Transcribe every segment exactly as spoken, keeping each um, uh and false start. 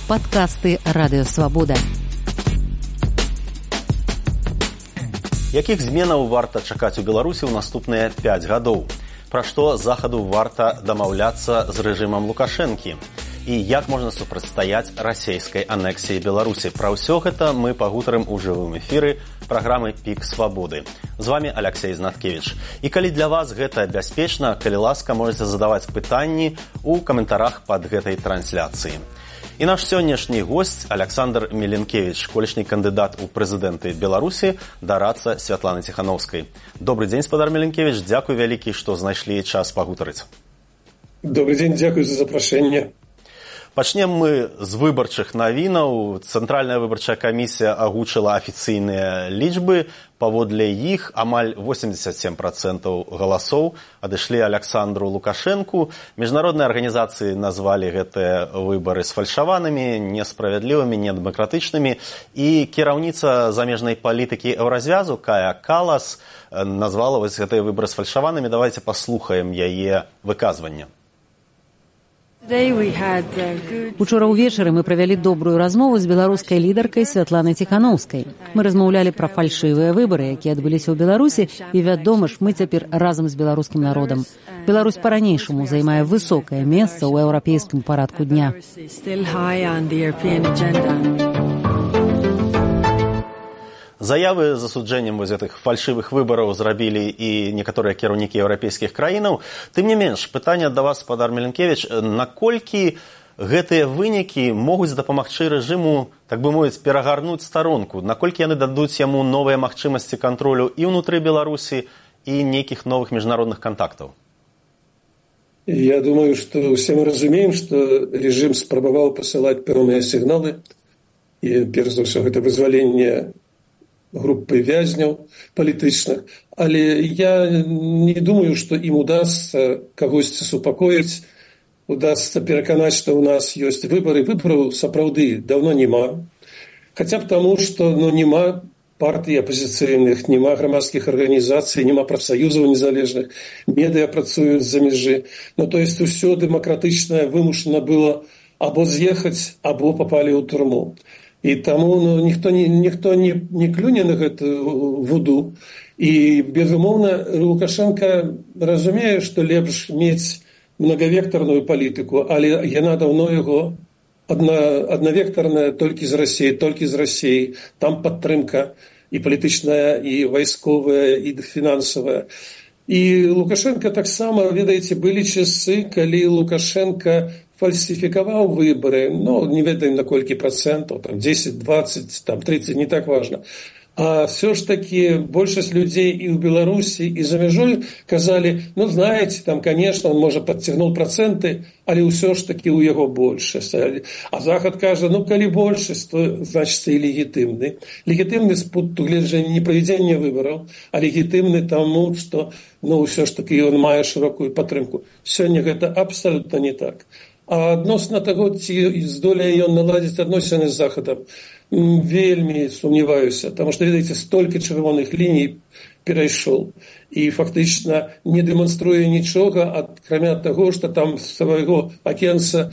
Падкасты Радыё Свабода. Якіх зменаў варта чакаць у Беларусі ў наступныя пяць гадоў? Пра што захаду варта дамаўляцца з рэжымам Лукашэнкі? І як можна супрацьстаяць расейскай анексіі Беларусі? Пра ўсё гэта мы пагутарым у жывым эфіры праграмы «Пік Свабоды». З вами Алексей Знаткевич. І калі для вас гэта бяспечна, калі ласка, можете задаваць пытанні ў каментарах пад гэтай трансляцыі. І наш сённяшні госць Александр Меленкевич, колішні кандыдат у прэзідэнты Беларусі, дарадца Святланы Ціхановскай. Добрый дзень, спадар Меленкевич, дзякуй вялікі, што знайшлі час пагутарыць. Добрый дзень, дзякуй за запрашэнне. Пачнем мы з выбарчых навінаў. Цэнтральная выбарчая камісія агучыла афіцыйныя лічбы. Паводле іх амаль восемьдесят семь процентов галасоў адышлі Александру Лукашэнку. Міжнародныя арганізацыі назвалі гэтыя выбары сфальшаванымі, несправядлівымі, недэмакратычнымі. І кіраўніца замежнай палітыкі Еўразвязу Кая Калас назвала вось гэтыя выбары сфальшаванымі. Давайте паслухаем яе выказванне. Учора ўвечары мы правялі добрую размову з беларускай лідаркай Святланай Ціхановскай. Мы размаўлялі пра фальшывыя выбары, якія адбыліся ў Беларусі, і, вядома ж, мы цяпер разам з беларускім народам. Беларусь па-ранейшаму займае высокае месца ў еўрапейскім парадку дня. Заявы з асуджэннем вось гэтых фальшывых выбараў зрабілі і некаторыя кіраўнікі еўрапейскіх краінаў. Тым не менш, пытанне да вас, спадар Меленкевич, наколькі гэтыя вынікі могуць дапамагчы рэжыму, так бы мовіць, перагарнуць старонку? Наколькі яны дадуць яму новыя магчымасці кантролю і ўнутры Беларусі, і нейкіх новых міжнародных кантактаў? Я думаю, што ўсе мы разумеем, што рэжым спрабаваў пасылаць пэўныя сігналы, і перш за ўсё гэта вызваленне группы вязняў палітычных, але я не думаю, што ім удасца кагосьці супакоіць, удасца пераканаць, што ў нас ёсць выбары. Выбараў сапраўды даўно няма. Хаця б таму, што ну, няма партый апазіцыйных, няма грамадскіх арганізацый, няма прафсаюзаў незалежных, медыа працуюць за мяжы. Ну, то есть усё дэмакратычнае вымушана было або з'ехаць, або папалі ў турму. І таму ну, ніхто, не, ніхто не, не клюне на гэту вуду. І, безумоўна, Лукашенко разумее, што лепш мець многавектарную палітыку, але яна даўно яго адна, аднавектарная толькі з Расіі, толькі з Расіі. Там падтрымка і палітычная, і вайсковая, і фінансавая. І Лукашенко таксама, ведаеце, былі часы, калі Лукашенко фальсификовал выборы, ну, не ведаем на колькі процентов, там десять, двадцать, там тридцать, не так важно. А все ж таки большасць людей и в Беларуси, и за мяжой казали, ну, знаете, там, конечно, он, может, подцягнул проценты, але ўсё ж таки у яго большасць. А Захад кажа, ну, калі большасць, то, значит, и легитимный. Легитимный с пункту гледжання не проведения выборов, а легитимный тому, что, ну, ўсё ж таки он мае широкую падтрымку. Сёння гэта абсолютно не так. А адносна таго, ці здолее ён наладзіць адносіны з Захадам, вельмі сумняваюся, таму што, ведаеце, столькі чырвоных ліній перайшоў і фактычна не дэманструе нічога, акрамя таго, што там свайго акенца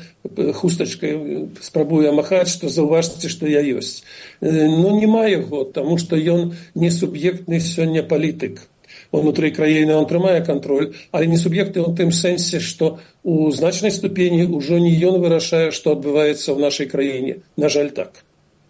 хустачкай спрабуе махаць, што заўважце, што я ёсць. Ну, няма яго, таму што ён не суб'ектны сёння палітык. Унутры краіны он трымае кантроль, але не суб'екты ў тым сэнсе, што у значнай ступені ўжо не ён вырашае, што адбываецца ў нашай краіне. На жаль, так.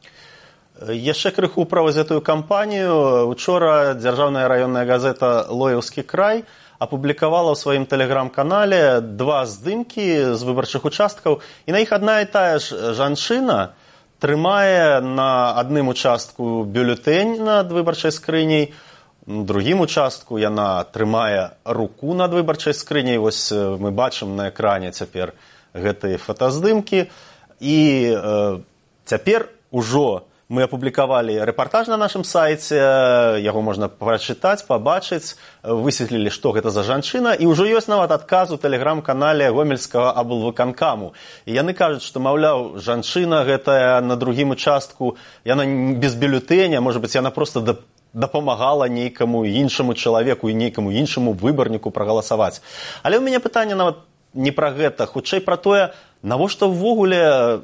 Яшчэ крыху пра гэтую кампанію. Учора дзяржаўная раённая газета «Лоеўскі край» апублікавала ў сваім тэлеграм-канале два здымкі з выбарчых участкаў, і на іх адна і тая ж жанчына трымае на адным участку бюлетэнь над выбарчай скрыняй, у другім участку яна трымае руку над выбарчай скрыняй. Вось мы бачым на экране цяпер гэтыя фотаздымкі. І э, цяпер ужо мы апублікавалі рэпартаж на нашым сайце, яго можна прачытаць, пабачыць, высветлілі, што гэта за жанчына, і ўжо ёсць нават адказ у тэлеграм-канале гомельскага аблвыканкаму. І яны кажуць, што, маўляў, жанчына гэтая на другім участку, яна без бюлетэня, можа быць, яна проста дапамагала нейкаму іншаму чалавеку і нейкаму іншаму выбарніку прагаласаваць. Але ў мяне пытанне нават не пра гэта, хутчэй пра тое, навошта ўвогуле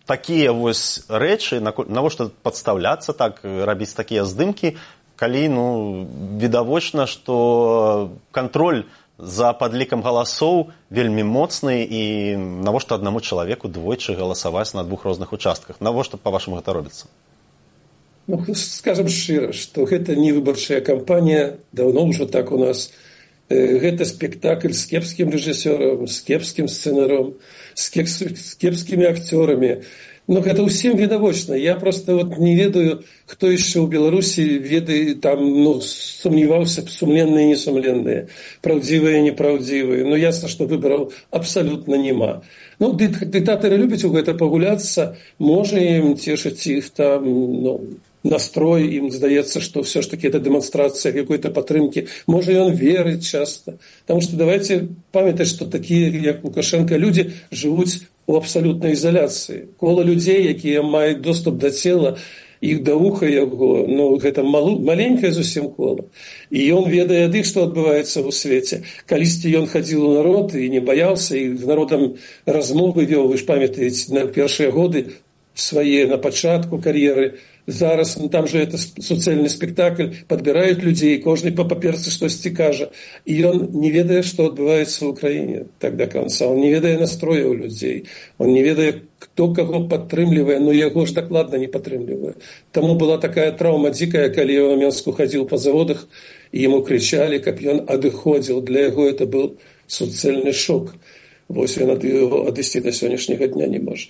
такія вось рэчы, навошта падстаўляцца так, рабіць такія здымкі, калі ну, відавочна, што кантроль за падлікам галасоў вельмі моцны і навошта аднаму чалавеку двойчы галасаваць на двух розных участках? Навошта, па-вашаму, гэта робіцца? Ну, скажем шчыра, што гэта не выбарчая кампанія, даўно ўжо так у нас. Гэта спектакль з кепскім рэжысёрам, з кепскім сцэнаром, з кепскімі акцёрамі. Ну, гэта ўсім відавочна. Я проста вот не ведаю, хто яшчэ ў Беларусі ведае, там, ну, сумніваўся б сумленныя і несумленныя, праўдзівыя і непраўдзівыя. Ну, ясна, што выбараў абсалютна няма. Ну, дыктатары любяць у гэта пагуляцца, можа ім цешыць іх там, ну, настрой, ім здаецца, што ўсё ж такі это дэманстрацыя какой-то падтрымкі. Можа, ён верыць часта. Таму што давайте памятаць, што такія, як Лукашенко, людзі жывуць у абсалютнай ізаляцыі. Кола людзей, якія маюць доступ да цела, іх да вуха яго, ну, гэта малу, маленькае зусім кола. І ён ведае ад іх, што адбываецца ў свеце. Калісьці ён хадзіў у народ і не баяўся, і з народам размовы вёў, вы ж памятаеце, на першыя годы свае на пачатку кар'еры. Зараз, ну, там же это суцэльны спектакль, падбіраюць людзей, кожны па паперцы штосьці кажа. І ён не ведае, што адбываецца ў краіне так да канца. Он не ведае настрояў людзей. Он не ведае, хто каго падтрымлівае, но яго ж дакладна не падтрымлівае. Таму была такая траўма дзікая, калі ён у Менску хадзіў па заводах, і яму крычалі, каб ён адыходзіў. Для яго это быў суцэльны шок. Вось ён ад яго адысці да сённяшняга дня не можа.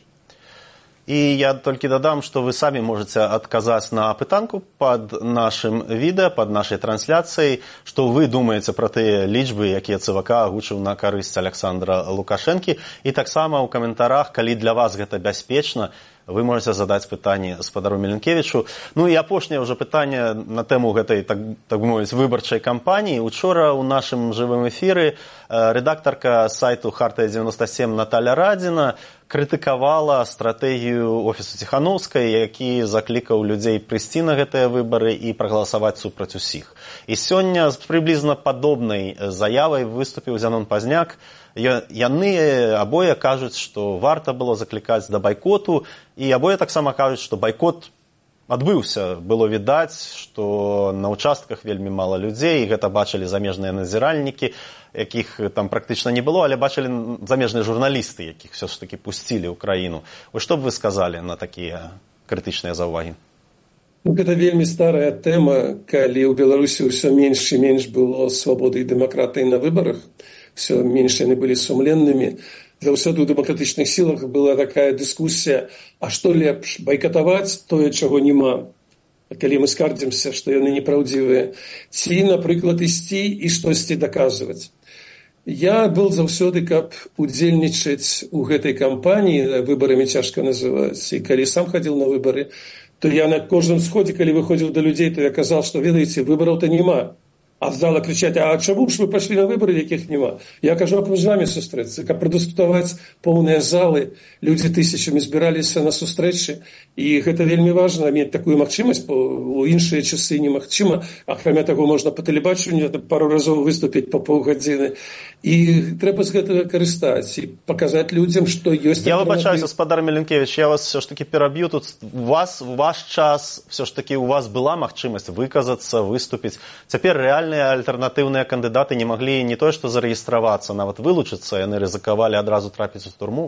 І я толькі дадам, што вы самі можаце адказаць на пытанку пад нашым відэа, пад нашай трансляцыяй, што вы думаеце пра тыя лічбы, якія ЦВК агучыў на карысць Александра Лукашэнкі. І таксама ў каментарах, калі для вас гэта бяспечна, вы можаце задаць пытанне спадару Меленкевічу. Ну і апошняе ўжо пытанне на тэму гэтай, так, так бы мовіць, выбарчай кампаніі. Учора ў нашым жывым эфіры рэдактарка сайту Хартыя девяносто семь Наталя Радзіна крытыкавала стратэгію офісу Ціханаўскай, які заклікаў людзей прыйсці на гэтыя выбары і прагаласаваць супраць усіх. І сёння з прыблізна падобнай заявай выступіў Зянон Пазняк. Яны абое кажуць, што варта было заклікаць да байкоту, і абое таксама кажуць, што байкот адбыўся. Было відаць, што на участках вельмі мала людзей, і гэта бачылі замежныя назіральнікі, якіх там практычна не было, але бачылі замежныя журналісты, якіх все ж таки пусцілі ў краіну. Вось што б вы сказалі на такія крытычныя заўвагі? Ну, гэта вельмі старая тэма, калі ў Беларусі ўсё менш і менш было свабоды і дэмакратыі на выбарах, все менш яны былі сумленнымі. Заўсёды ў дэмакратычных сілах была такая дыскусія, а што лепш, байкатаваць тое, чаго няма, калі мы скардзімся, што яны непраўдзівыя, ці, напрыклад, ісці і штосьці даказваць. Я был заўсёды, каб удзельнічаць у гэтай кампаніі, выбарамі цяжка называць, і калі сам хадзіў на выбары, то я на кожным сходзе, калі выходзіў да людзей, то я казаў, што, ведаеце, выбараў-то няма. А зала кричаць, а чаму ж вы пашлі на выбары, якіх няма? Я кажу, а з вамі сустрэцца, каб прадыскутаваць поўныя залы, людзі тысячамі збіраліся на сустрэчы, і гэта вельмі важна, мець такую магчымасць, бо ў іншыя часы немагчыма, акрамя таго можна па тэлебачанню пару разоў выступіць па паўгадзіны, і трэба з гэтага карыстаць і паказаць людзям, што ёсць... Я выбачаюся, спадар Меленкевіч, я вас все ж таки пераб'ю, тут у вас, у ваш час, все ж таки у вас была магчымасць выказацца, выступіць, цяпер рэальна альтэрнатыўныя кандыдаты не маглі не тое, што зарэгістравацца, нават вылучыцца, яны рызыкавалі адразу трапіць у турму.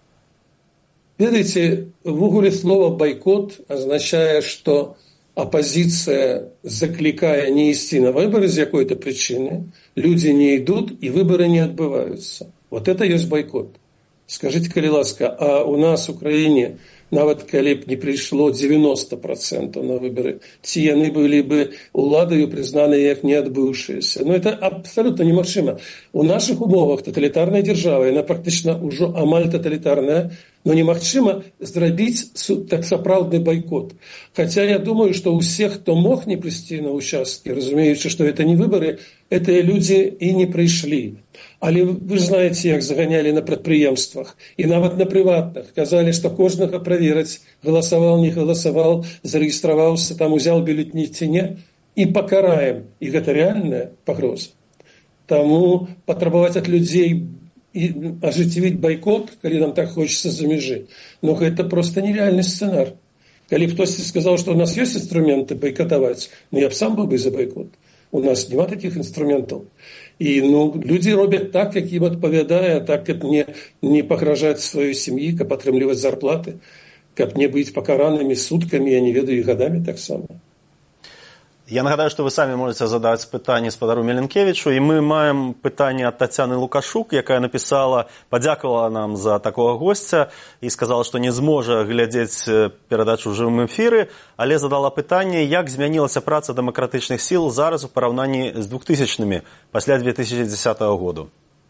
Ведаеце, ввогуле слова «байкот» азначае, што апозіцыя заклікае не ісці на выборы з якой-то причины, люди не идут и выборы не отбываются. Вот это есть бойкот. Скажите, калі ласка, а у нас в Украине, нават калі б не прыйшло девяносто процентов на выборы, ці яны былі бы уладаю признаны як не адбыўшиеся. Но это абсолютно немагчыма. У наших умовах тоталитарная держава, она практично уже амаль тоталитарная, но немагчыма зрабіць так сапраўдны бойкот. Хотя я думаю, что у всех, кто мог не прийти на участки, разумеючи, что это не выборы, это люди и не пришли. Але вы знаете, як заганяли на прадпрыемствах и нават на приватных. Казали, что кожнага проверить, голосовал, не голосовал, зарегистрировался, там узял бюллетень ці не, и покараем. И это реальная погроза. Тому потребовать от людей и ажыццявіць байкот, калі нам так хочется за межы. Но это просто нереальный сценар. Калі хтосьці сказаў, што у нас ёсць інструменты байкатаваць, ну я б сам быў бы за байкот. У нас няма таких інструментаў. І ну, людзі робяць так, як ім адпавядае, так, каб не, не пагражаць сваёй сям'і, каб атрымліваць зарплаты, каб не быць пакаранымі суткамі, я не ведаю, і гадамі таксама. Я нагадаю, што вы самі можаце задаць пытанне спадару Меленкевічу, і мы маем пытанне ад Тацяны Лукашук, якая напісала, падзякавала нам за такога госця і сказала, што не зможа глядзець перадачу ў жывым эфіры, але задала пытанне, як змянілася праца дэмакратычных сіл зараз у параўнанні з двухтысячнымі, пасля две тысячи десятого году.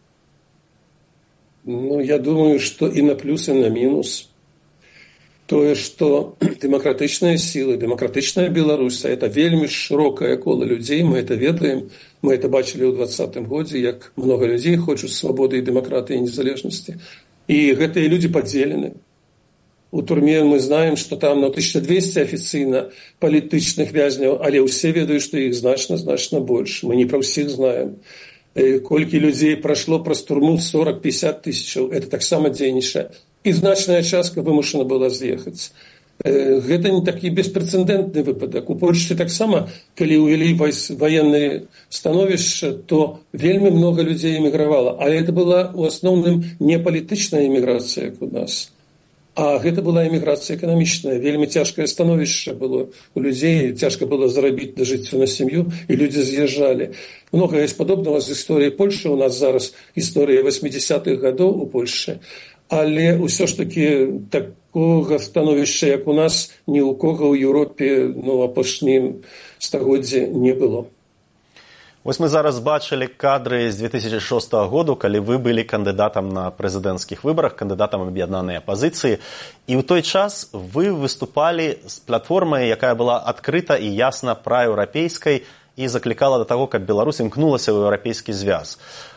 Ну, я думаю, што і на плюс, і на мінус. Тое, што дэмакратычныя сілы, дэмакратычная Беларусь, это вельмі шырокае кола людзей, мы это ведаем, мы это бачылі ў двадцатым годзе, як много людзей хочуць свабоды і дэмакратыі і незалежнасці. І гэтыя людзі падзелены. У турме мы знаем, што там на тысяча двести афіцыйна палітычных вязняў, але ўсе ведаюць, што іх значна-значна больш. Мы не пра ўсіх знаем. Колькі людзей прайшло праз турму сорок-пятьдесят тысячаў, это таксама дзейнічае. І значная частка вымушана была з'ехаць. Гэта не такі беспрэцэдэнтны выпадак. У Польшчы таксама, калі ўвялі ваеннае становішча, то вельмі много людзей эмігравала. Але это была ў асноўным не палітычная эміграцыя, як у нас. А гэта была эміграцыя эканамічная. Вельмі цяжкае становішча было у людзей, цяжка было зарабіць да жыцця на сям'ю, і людзі з'язджалі. Многае з падобнага з гісторыі Польшчы. У нас зараз гісторыя восьмидесятых гадоў у Польшчы. Але ўсё ж такі такога становішча, як у нас, ні ў кога ў Еўропе, ну, апошнім стагоддзі не было. Вось мы зараз бачылі кадры з две тысячи шостого году, калі вы былі кандыдатам на прэзідэнцкіх выбарах, кандыдатам аб'яднанай апазіцыі. І ў той час вы выступалі з платформай, якая была адкрыта і ясна праеўрапейскай і заклікала да таго, каб Беларусь імкнулася ў еўрапейскі звяз.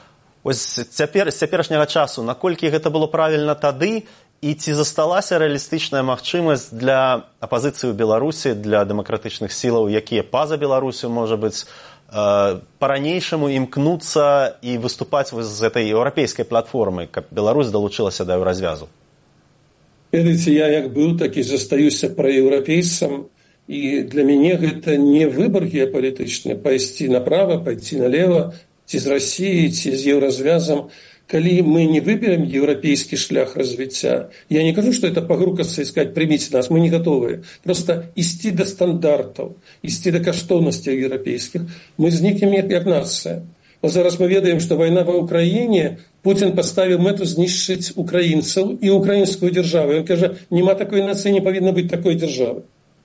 Ось цяпер, з цяперашняга часу, наколькі гэта было правільна тады, і ці засталася рэалістычная магчымасць для апазіцыі ў Беларусі, для дэмакратычных сілаў, якія па-за Беларусю, можа быць, э, па-ранейшаму імкнуцца і выступаць з гэтай еўрапейскай платформы, каб Беларусь далучылася да еўразвязу? Ведаеце, я як быў, так і застаюся праеўрапейцам, і для мяне гэта не выбар геапалітычны, пайсці направа, пайсці налева, ці з Расіі, ці з еўразвязам. Калі мы не выберем еўрапейскі шлях развіцця, я не кажу, што это пагрукацца і сказаць, прыміце нас, мы не готовыя. Просто ісці да стандартаў, ісці да каштоўнасцяў еўрапейскіх, мы знікнем як, як нацыя. Бо зараз мы ведаем, што вайна ва Ўкраіне, Путін паставіў мэту знішчыць украінцаў і украінскую дзяржаву. Ён кажа, няма такой нацыі, не павінна быць такой дзяржавы.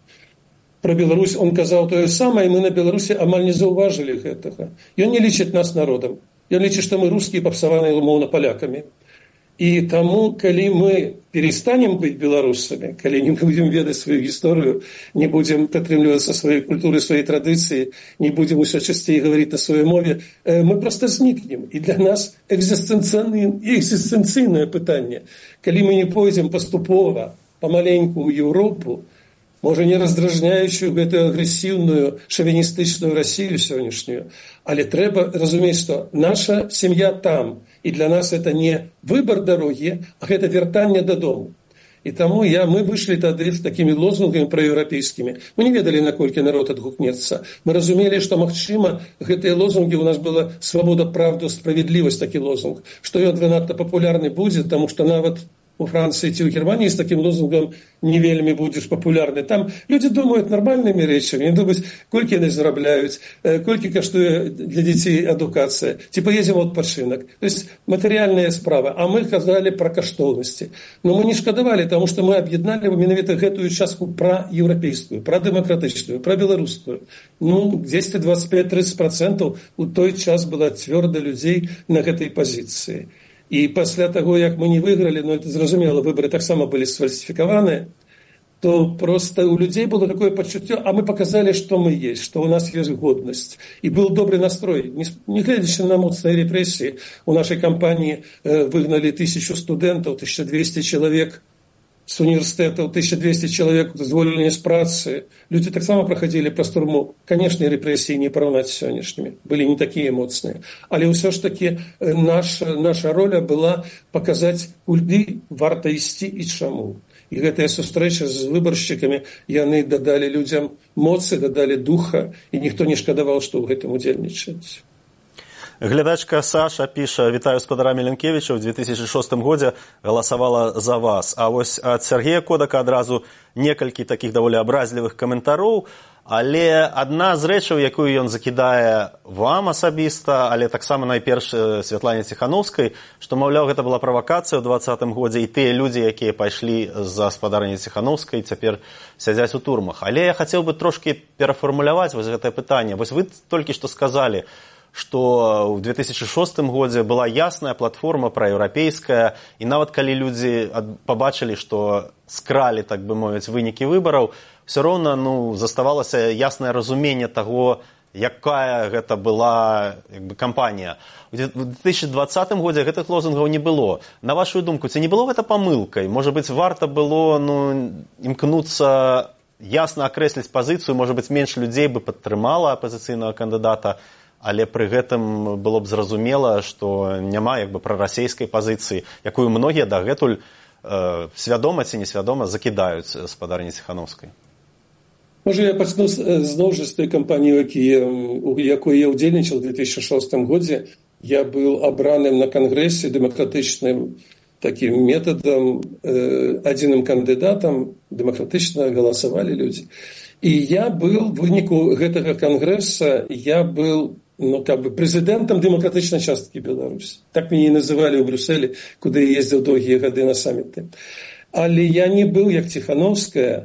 Про Беларусь он казаў тое самае, і мы на Беларусі амаль не заўважылі гэтага. Ён не лічыць нас народам. Ён лічыць, што мы рускія папсаваныя умоўна палякамі. І таму, калі мы перестанем быць беларусамі, калі не будзем ведаць сваю гісторыю, не будзем прытрымлівацца сваёй культуры, сваёй традыцыі, не будзем усё часцей гаварыць на сваёй мове, мы проста знікнем. І для нас экзістэнцыйнае пытанне. Калі мы не пойдзем паступова, памаленьку ў Еўропу, можа, не раздражняючую гэтую агрэсіўную шавіністычную Расію сённяшнюю, але трэба разумець, што наша сям'я там, і для нас это не выбар дарогі, а гэта вяртанне дадому. І таму я, мы выйшлі тады з такімі лозунгамі праеўрапейскімі. Мы не ведалі, наколькі народ адгукнецца. Мы разумелі, што, магчыма, гэтыя лозунгі у нас была свабода, правда, справядлівасць, такі лозунг, што ён надта папулярны будзе, таму што нават у Францыі ці ў Германії з такім лозунгам не вельмі будзеш папулярны. Там людзі думаюць нармальнымі рэчамі, не думаюць, колькі яны зарабляюць, колькі каштуе для дзяцей адукацыя, ці паедзем у адпачынак. То есть матэрыяльная справа. А мы казалі пра каштоўнасці. Но мы не шкадавалі, таму што мы аб'ядналі менавіта гэтую частку пра еўрапейскую, пра дэмакратычную, пра беларускую. Ну, дзесьці двадцать пять тридцать процентов у той час была цвёрда людзей на гэтай пазіцыі. І пасля таго, як мы не выйгралі, ну, это зразумела, выборы таксама былі сфальсіфікаваныя, то просто у людзей было такое пачуццё, а мы показалі, што мы есть, што у нас ёсць годнасць. І быў добры настрой. Не, не гледзячы на моцныя рэпрэсіі, у нашай кампаніі э, выгналі тысячу студэнтаў, тысяча двести чалавек з універсітэтаў тысяча двести чалавек звольнення з працы. Людзі таксама праходзілі праз турму. Канешне, рэпрэсіі не параўнаць з сённяшнімі, былі не такія моцныя. Але ўсё ж такі наша, наша роля была паказаць, куды варта ісці і чаму. І гэтая сустрэча з выбаршчыкамі, яны дадалі людзям моцы, дадалі духа, і ніхто не шкадаваў, што ў гэтым удзельнічаць. Глядачка Саша піша: «Вітаю спадара Міленкевіча, ў две тысячы шостым годзе галасавала за вас». А вось ад Сергея Кодака адразу некалькі такіх даволі абразлівых каментароў, але адна з рэчаў, якую ён закідае вам асабіста, але таксама найперш Святлане Ціханаўскай, што, маўляў, гэта была правакацыя ў двадцатым годзе, і тыя людзі, якія пайшлі за спадарні Ціханаўскай, цяпер сядзяць у турмах. Але я хацеў бы трошкі перафармуляваць вось гэтае пытанне. Вось вы толькі што сказалі, што ў две тысячы шостым годзе была ясная платформа праеўрапейская, і нават калі людзі пабачылі, што скралі, так бы мовіць, вынікі выбараў, все роўна ну, заставалася яснае разуменне таго, якая гэта была як бы, кампанія. У две тысячы двадцатым годзе гэтых лозунгаў не было. На вашу думку, ці не было гэта памылкай? Можа быць, варта было ну, імкнуцца ясна акрэсліць пазіцыю, можа быць, менш людзей бы падтрымала апазіцыйнага кандыдата, але пры гэтым было б зразумела, што няма як бы прарасейскай пазіцыі, якую многія дагэтуль э, свядома ці несвядома закідаюць спадарні Ціханаўскай. Можа, я пачну зноў жа з той кампаніі, у якой я ўдзельнічаў у две тысячы шостым годзе. Я быў абраным на кангрэсе дэмакратычным такім метадам, э, адзіным кандыдатам, дэмакратычна галасавалі людзі. І я быў, в выніку гэтага кангрэса, я быў ну, как бы президентом демократичной частки Беларуси. Так меня и называли в Брюсселе, куда я ездил долгие годы на саммиты. Але я не был, як Тихановская,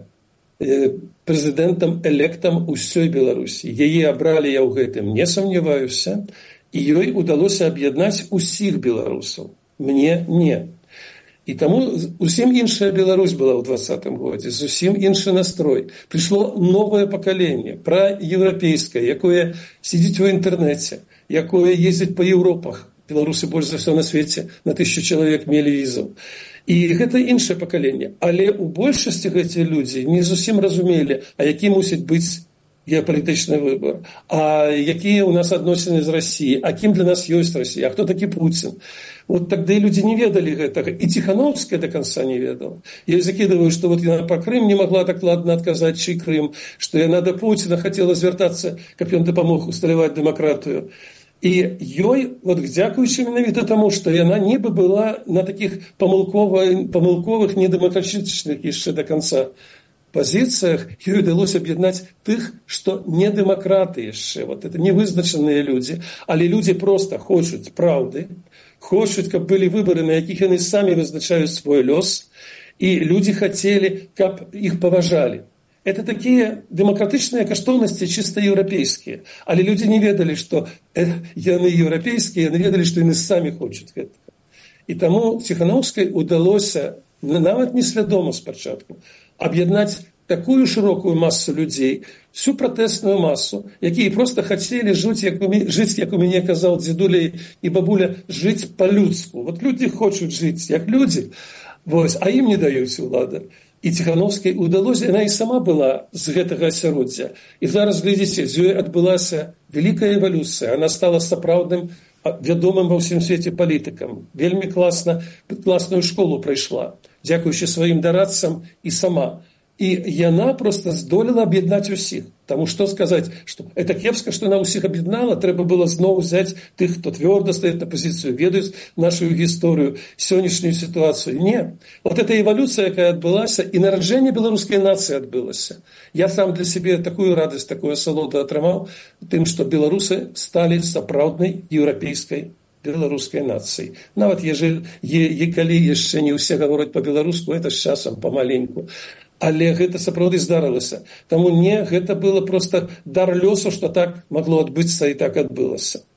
президентом-электом усёй Беларуси. Яе абрали, я ў гэтым не сомневаюся, і ёй удалося аб'яднаць усіх беларусаў. Мне не. І таму усім іншая Беларусь была ў двадцатым годзе, зусім іншы настрой. Прыйшло новае пакаленне, праеўрапейскае, якое сидзіць у інтэрнэце, якое ездзіць па Еўропах. Беларусы больш за ўсё на свеце на тысячу чалавек мелі візаў. І гэта іншае пакаленне. Але ў большасці гэтыя людзі не зусім разумелі, а які мусіць быць геапалітычны выбор, а якія ў нас адносіны з Расіяй, а кім для нас ёсць Расія, а хто такі Пуцін. Вот тогда и люди не ведали гэтага. И Тихановская до конца не ведала. Я закидываю, что вот она по Крым не могла так ладно отказать, чей Крым, что она до Путина хотела звертаться, каб ён дапамог усталяваць дэмакратыю. И ёй, вот дзякуючы менавіта таму, што яна нібы была на таких памылковых, памылковых недэмакратычных яшчэ до конца позициях, ёй удалось аб'яднаць тых, што не дэмакраты яшчэ. Вот это невызначаныя людзі, але людзі просто хочуць праўды, хочуць, каб былі выборы, на якіх яны самі вызначаюць свой лёс, і людзі хацелі, каб іх паважалі. Это такія дэмакратычныя каштоўнасці чыста еўрапейскія. Але людзі не ведалі, што яны еўрапейскія, яны ведалі, што яны самі хочуць гэтага. І таму Ціхановскай удалося, нават несвядома спачатку, аб'яднаць такую широкую массу людей, всю протестную массу, якія просто хотели жить, як у мяне, жить, як у мяне казал дедуля и бабуля, жить по-людску. Вот люди хотят жить, як люди, вось, а им не даюць улада. І Ціхановскай удалось, яна і сама была з гэтага асяроддзя. І зараз, глядзіце, з ёй адбылася вялікая эвалюцыя. Она стала сапраўдным, вядомым ва ўсім свеце палітыкам. Вельмі класна, класную школу прайшла, дзякуючы сваім дарадцам і сама. І яна просто здолела аб'яднаць усіх. Таму што сказаць, што это кепска, што яна ўсіх аб'яднала, трэба было зноў взять тых, хто твёрда стаіць на пазіцыю, ведаюць нашу гісторыю, сённяшнюю сітуацыю. Не. Вот эта эвалюцыя, якая адбылася, і нараджэнне беларускай нацыі адбылася. Я сам для сябе такую радасць, такую асалоду атрымаў тым, што беларусы сталі сапраўднай еўрапейскай беларускай нацыі. Нават ежели, е, калі яшчэ не ўсе гавораць па-беларуску, это з часам памаленьку. Але гэта сапраўды здарылася. Таму не, гэта было просто дар лёсу, што так магло адбыцца і так адбылася.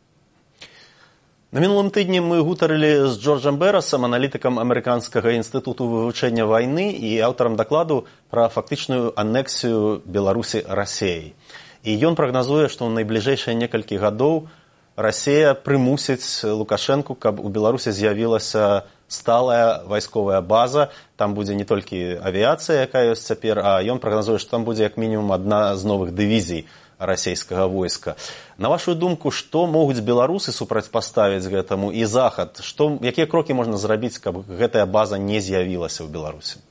На мінулым тыдні мы гутарылі з Джорджам Берасам, аналітыкам Амерыканскага інстытуту вывучэння вайны і аўтарам дакладу пра фактычную анексію Беларусі Расіяй. І ён прагназуе, што ў найбліжэйшыя некалькі гадоў Расія прымусіць Лукашэнку, каб у Беларусі з'явілася сталая вайсковая база, там будзе не толькі авіяцыя, якая ёсць цяпер, а ён прагназуе, што там будзе як мінімум адна з новых дывізій расійскага войска. На вашу думку, што могуць беларусы супрацьпаставіць гэтаму і захад? Што, якія крокі можна зрабіць, каб гэтая база не з'явілася ў Беларусі?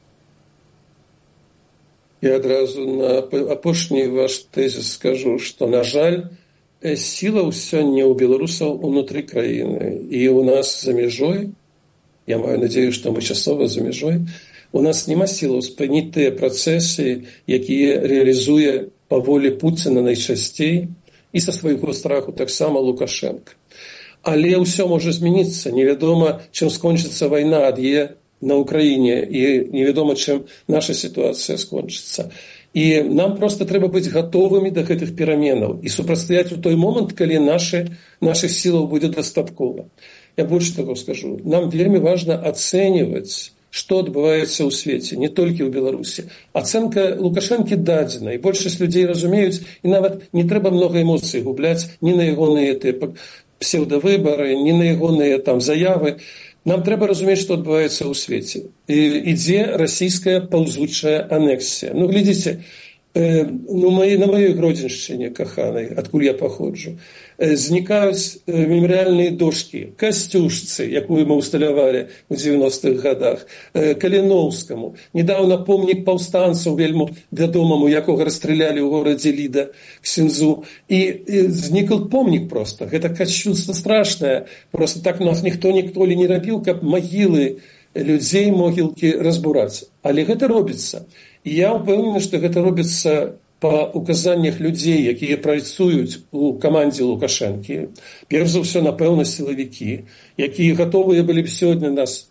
Я адразу на апошні ваш тэзіс скажу, што, на жаль, сіла сёння ў беларусаў унутры краіны. І у нас за мяжой, я маю надзею, што мы часова за мяжой, у нас няма сілаў спыніць тыя працэсы, якія рэалізуе па волі Пуціна найчасцей і са свайго страху таксама Лукашенка. Але ўсё можа змяніцца. Невядома, чым скончыцца вайна ад'е на Украіне, і невядома, чым наша сітуацыя скончыцца. І нам проста трэба быць гатовымі да гэтых пераменаў і супрацьстаяць у той момант, калі нашы, нашых сілаў будзе дастаткова. Я больш таго скажу. Нам вельмі важна ацэньваць, што адбываецца ў свеце, не толькі ў Беларусі. Ацэнка Лукашэнкі дадзена, і большасць людзей разумеюць, і нават не трэба многа эмоцый губляць ні на ягоныя псеўдавыбары, ні на ягоныя там заявы. Нам трэба разумець, што адбываецца ў свеце. І ідзе расійская паўзучая анексія. Ну, глядзіце, э, ну, маі, на маёй Гродзеншчыне, каханай, адкуль я паходжу, знікаюць мемарыяльныя дошкі Касцюшцы, якую мы ўсталявалі ў дзевяностых гадах, Каліноўскаму. Недаўна помнік паўстанцаў вельмі вядомаму, якога расстралялі ў горадзе Ліда, Ксензу. І, і знікл помнік проста. Гэта качуцтва страшнае. Просто так нас ніхто ніколі не рабіў, каб магілы людзей, могілкі разбураць. Але гэта робіцца. І я ўпэўнены, што гэта робіцца па указаннях людзей, якія працуюць у камандзе Лукашэнкі, перш за ўсё, напэўна, сілавікі, якія гатовыя былі б сёння нас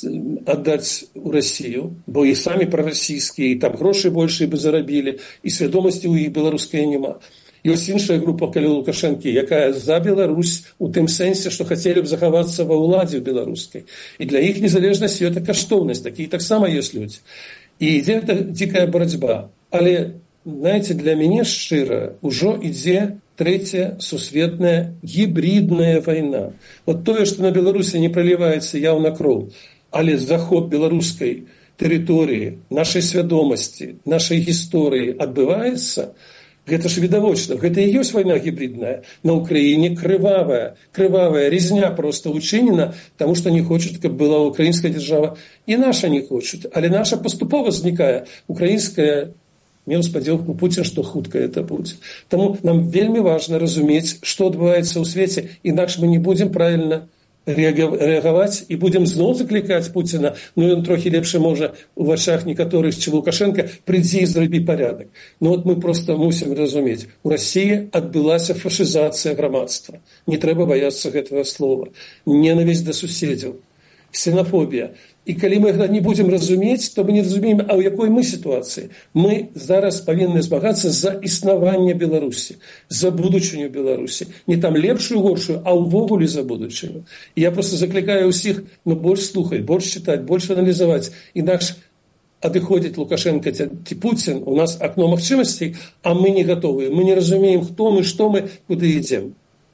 аддаць у Расію, бо і самі прарасійскія, і там грошы большыя бы зарабілі, і свядомасці ў іх беларускай няма. Ёсць іншая група каля Лукашэнкі, якая за Беларусь у тым сэнсе, што хацелі б захавацца ва ўладзе беларускай. І для іх незалежнасць – гэта каштоўнасць, такія таксама ёсць людзі. І ідзе дзікая барацьба. Але знаете, для мяне шчыра ўжо ідзе трэцяя сусветная гібридная вайна. Вот тое, што на Беларусі не проліваецца яўна кроў, але захоп беларускай тэрыторыі, нашай свядомасці, нашай гісторыі адбываецца, гэта ж відавочна. Гэта і ёсць вайна гібридная. На Украіне крывавая, крывавая резня проста учынена, таму што не хочуць, каб была украінская дзяржава. І наша не хочуць, але наша паступова знікае. Украінская меў спадзелку Пуцін, што хутка это будзе. Таму нам вельмі важна разумець, што адбываецца ў свеце, інакш мы не будзем правільна рэагаваць і будзем зноў заклікаць Пуціна, ну ён трохі лепш можа у вачах некаторых, чым Лукашенка, прыйдзі і зрабі парядак. Ну от мы проста мусім разумець, у Расіі адбылася фашызацыя грамадства. Не трэба баяцца гэтага слова. Ненавісць да суседзяў, ксенафобія. І калі мы гэта не будзем разумець, то мы не разумеем, а ў якой мы сітуацыі. Мы зараз павінны змагацца за існаванне Беларусі, за будучыню Беларусі. Не там лепшую, горшую, а ўвогуле за будучыню. І я проста заклікаю ўсіх, ну, больш слухаць, больш чытаць, больш аналізаваць. Інакш адыходзіць Лукашенка ці Пуцін, у нас акно магчымасцей, а мы не гатовыя. Мы не разумеем, хто мы, што мы, куды ідзем.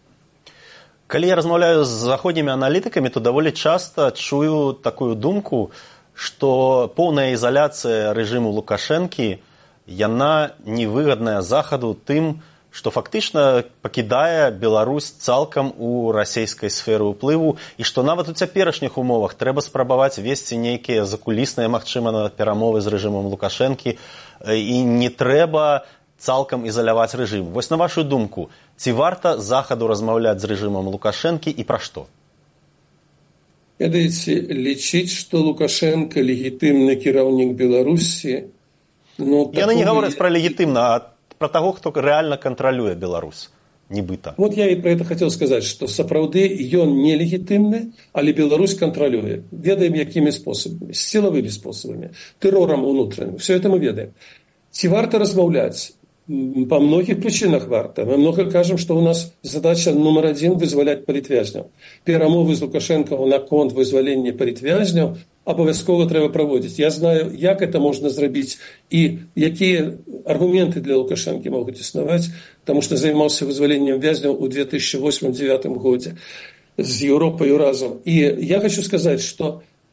Калі я размаўляю з заходнімі аналітыкамі, то даволі часта чую такую думку, што поўная ізаляцыя рэжыму Лукашэнкі, яна невыгадная захаду тым, што фактычна пакідае Беларусь цалкам у расійскай сферы ўплыву, і што нават у цяперашніх умовах трэба спрабаваць весці нейкія закулісныя, магчыма, перамовы з рэжымам Лукашэнкі, і не трэба цалкам ізаляваць рэжым. Вось на вашу думку, ці варта захаду размаўляць з рэжымам Лукашэнкі і пра што? Ведаеце, лічыць, што Лукашенко легітымны кіраўнік Беларусі... Ну, яны не гавораць пра легітымна, а пра таго, хто рэальна кантралюе Беларусь, нібыта. Вот я і пра гэта хацеў сказаць, што сапраўды ён не легітымны, але Беларусь кантралюе. Ведаем, якімі спосабамі, сілавымі спосабамі, тэрорам унутраным. Все это мы ведаем. Ці варта размаўляць? По многих причинах варта. Мы много кажем, что у нас задача номер один – вызволять палітвязняў. Перамовы з Лукашенком наконт вызвалення палітвязняў абавязкова трэба праводзіць. Я знаю, як это можна зрабіць і якія аргументы для Лукашенкі могуць існаваць, таму што займаўся вызваленнем вязняў у две тысячи восьмым-девятым годзе з Еўропай разам. І я хочу сказаць, што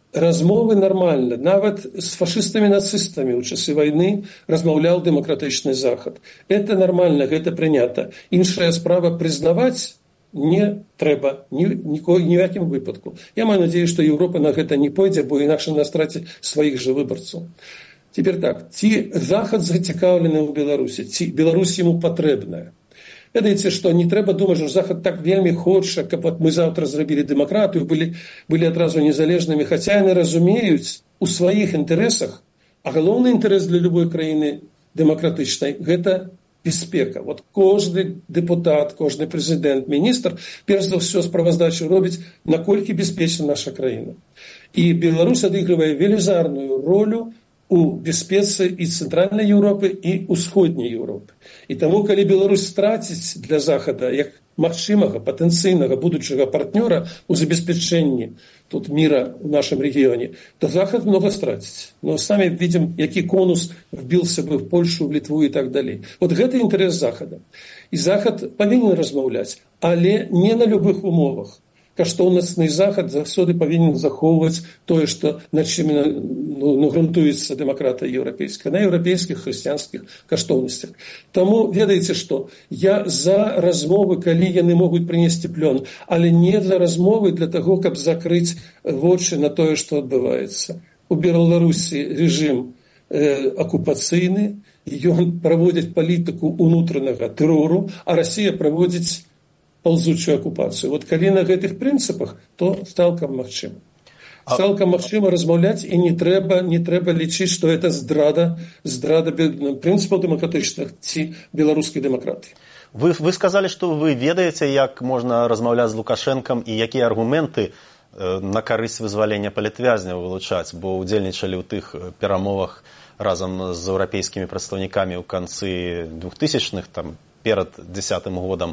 размовы нармальна. Нават з фашыстамі-нацыстамі ў часы вайны размаўляў дэмакратычны захад. Это нармальна, гэта прынята. Іншая справа прызнаваць не трэба ні, ні, ні в якім выпадку. Я маю надзею, што Еўропа на гэта не пойдзе, бо інакш нас траціць сваіх жа выбарцаў. Цяпер так, ці захад зацікаўлены ў Беларусі, ці Беларусь яму патрэбная. Ведаеце, што не трэба думаць, што захад так вельмі хоча, каб вот мы заўтра зрабілі дэмакратыю, былі, былі адразу незалежнымі, хаця яны разумеюць у сваіх інтарэсах, а галоўны інтарэс для любой краіны дэмакратычнай – гэта бяспека. Вот кожны дэпутат, кожны прэзідэнт, міністр, перш за ўсё справаздачу робіць, наколькі бяспечна наша краіна. І Беларусь адыгрывае велізарную ролю у бяспецы і цэнтральнай Еўропы, і ўсходняй Еўропы. І таму, калі Беларусь страціць для Захада як магчымага, патэнцыйнага будучага партнёра ў забеспячэнні тут мира в нашем регионе, то Захад много страціць. Но самі видим, які конус вбился бы в Польшу, в Литву и так далее. Вот гэта інтарэс Захада. І Захад павінен размаўляць, але не на любых умовах. Каштоўнасны захад заўсёды павінен захоўваць тое, што на чым ну, ну, грунтуецца дэмакратыя еўрапейская, на еўрапейскіх хрысціянскіх каштоўнасцях. Таму ведаеце што, я за размовы, калі яны могуць прынесці плён, але не за размовы для таго, каб закрыць вочы на тое, што адбываецца. У Беларусі рэжым э, акупацыйны, ён праводзіць палітыку ўнутранага тэрору, а Расія праводзіць ползучую оккупацию. Вот калі на гэтых прынцыпах, то цалкам магчыма. Цалкам магчыма размаўляць, і не трэба, не трэба лічыць, што это здрада, здрада прынцыпаў дэмакратычных ці беларускай дэмакратыі. Вы, вы сказалі, што вы ведаеце, як можна размаўляць з Лукашэнкам і якія аргументы на карысць вызвалення палітвязняў вылучаць, бо ўдзельнічалі ў тых перамовах разам з еўрапейскімі прадстаўнікамі ў канцы двухтысячных, там, перад дзесятым годам.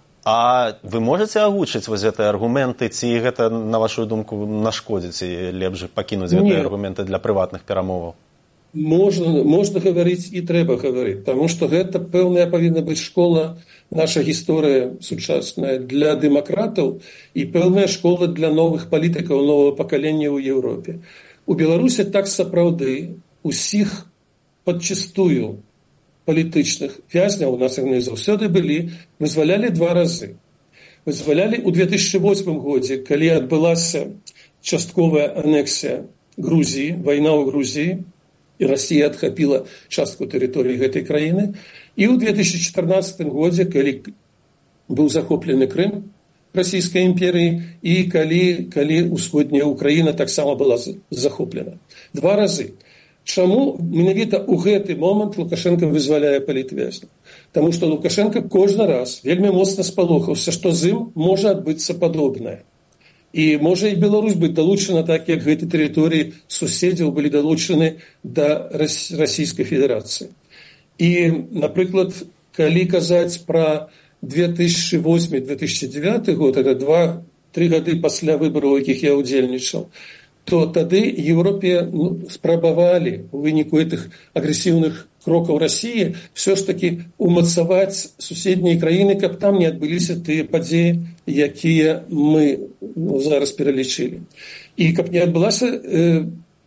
А вы можете агучыць вось гэтыя аргументы, ці гэта, на вашу думку, нашкодзіць, і лепш пакінуць гэтыя аргументы для прыватных перамоваў? Можна, можна гаварыць і трэба гаварыць, таму што гэта пэўная павінна быць школа, наша гісторыя сучасная для дэмакратаў і пэўная школа для новых палітыкаў, новага пакалення ў Еўропе. У Беларусі так сапраўды усіх падчыстую палітычных вязняў, у нас яны заўсёды былі, вызвалялі два разы. Вызвалялі ў две тысячы восьмым годзе, калі адбылася частковая анексія Грузіі, вайна ў Грузіі, і Расія адхапіла частку тэрыторыі гэтай краіны, і ў две тысячы чатырнаццатым годзе, калі быў захоплены Крым Расійскай імперыі, і калі, калі ўсходняя Украіна таксама была захоплена. Два разы. Чаму менавіта ў гэты момант Лукашенко вызваляе палітвязняў? Таму што Лукашенко кожны раз вельмі моцна спалохаўся, што з ім можа адбыцца падобнае. І можа і Беларусь быць далучана так, як гэтай тэрыторыі суседзяў былі далучаны да Расійскай Федэрацыі. І, напрыклад, калі казаць пра две тысячы восьмы — две тысячы дзевяты год, это два-тры гады пасля выбараў, у якіх я ўдзельнічаў, то тады Еўропе ну, спрабавалі у выніку гэтых агрэсіўных крокаў Расіі все ж таки умацаваць суседнія краіны, каб там не адбыліся тыя падзеі, якія мы ну, зараз пералічылі. І каб не адбылася э,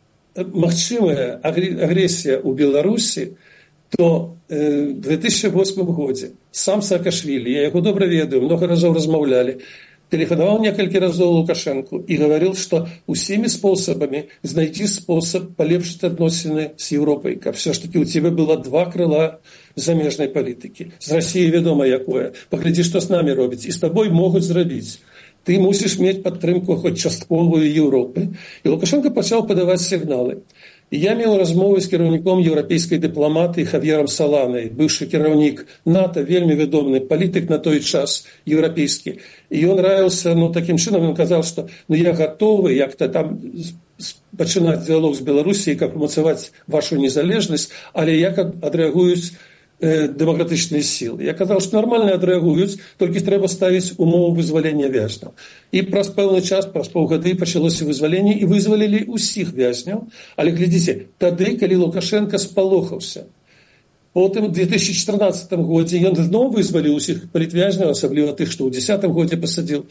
магчымая агрэсія ў Беларусі, то э, в две тысячи восьмым годзе сам Саакашвілі, я яго добра ведаю, много разоў размаўлялі, телефоновал некалькі разоў Лукашенку і гаварыў, што усімі спосабамі знайти спосаб палепшыць адносіны з Еўропай, каб все ж таки у цябе было два крыла замежнай палітыкі. З Расіяй вядома якое. Паглядзі, што з намі робіць, і з табой могуць зрабіць. Ты мусіш мець падтрымку хоць частковую Еўропы. І Лукашенко пачаў падаваць сігналы. І я меў размову з кіраўніком еўрапейскай дыпламатыі Хавьером Саланай, быўшы кіраўнік НАТО, вельмі вядомы палітык на той час еўрапейскі. І ён раіўся, ну, такім чынам, ён казаў, што ну, я гатовы як-то там пачынаць дыялог з Беларусіяй, каб умацаваць вашу незалежнасць, але як адрэагуюць э, дэмакратычныя сілы. Я казаў, што нармальна адрэагуюць, толькі трэба ставіць умову вызвалення вязняў. І праз пэўны час, праз паўгады пачалося вызваленне, і вызвалілі ўсіх вязняў. Але глядзіце, тады, калі Лукашенко спалохаўся, потым у две тысячи чатырнаццатым годзе ён зноў вызваліў усіх палітвязняў, асабліва тых, што ў дзесятым годзе пасадзіў.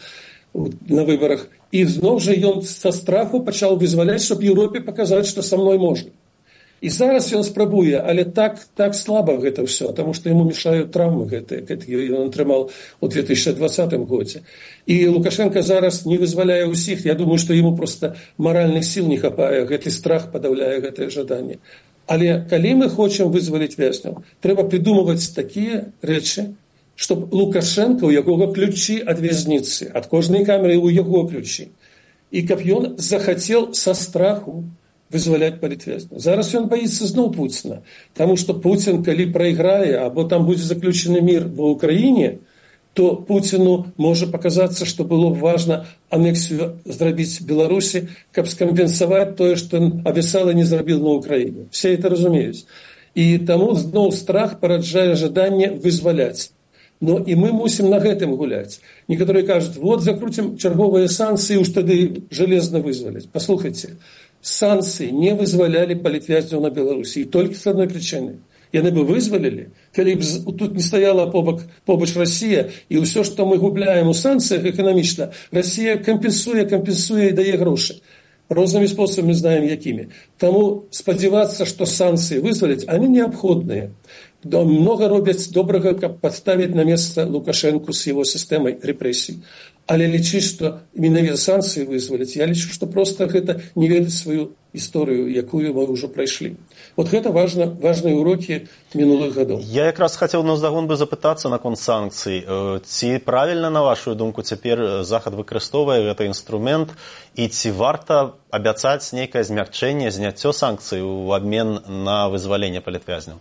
на выборах. И зноў же ён со страху пачаў вызваляць, чтобы Европе показать, что со мной можно. И зараз ён спрабуе, але так, так слабо гэта все, потому что ему мешают травмы гэтыя, которые он атрымал у две тысячи двадцатым годзе. И Лукашенко зараз не вызваляе ўсіх, я думаю, что ему просто моральных сил не хапае, гэты страх подавляе гэтае жаданне. Але калі мы хочам вызваліць вязняў, трэба придумываць такія рэчы, чтобы Лукашенко, у яго ключи от вязницы, от кожной камеры у яго ключи. И каб ён захотел со страху вызваляць палітвязняў. Зараз ён боится зноў Путина, потому что Путин, калі проиграе, або там будет заключены мир в Украине, то Путину может показаться, что было важно аннексию зрабіць Беларуси, каб скомпенсовать то, что он обещал и не зрабіў на Украине. Все это разумеют. И тому зноў страх параджае жаданне вызваляць. Но и мы мусим на гэтым гуляць. Некоторые кажут, вот закрутим черговые санкции, уж тады железно вызвалить. Послушайте, санкции не вызволяли палітвязняў на Беларуси. И только с одной причины. Яны бы вызвалили, калі б тут не стояла побок, побач Россия, и все, что мы губляем у санкциях экономично, Россия компенсуе, компенсуе и дае гроши. Рознымі способами знаем, якими. Тому сподеваться, что санкции вызвалить, они необходные. Много робяць добрага, каб подставить на место Лукашенко с его системой репрессий. Але лічыць, что менавіта санкции вызвалить, я лічу, что просто это не ведаць свою историю, якую мы уже пройшли. Вот это важно, важные уроки минулых годов. Я как раз хотел навздагон бы запытаться наконт санкций. Ці правильно, на вашу думку, цяпер Захад выкарыстоўвае гэты інструмент, і ці варта абяцаць нейкае змягчэнне, зняццё санкцый у обмен на вызваленне палітвязняў?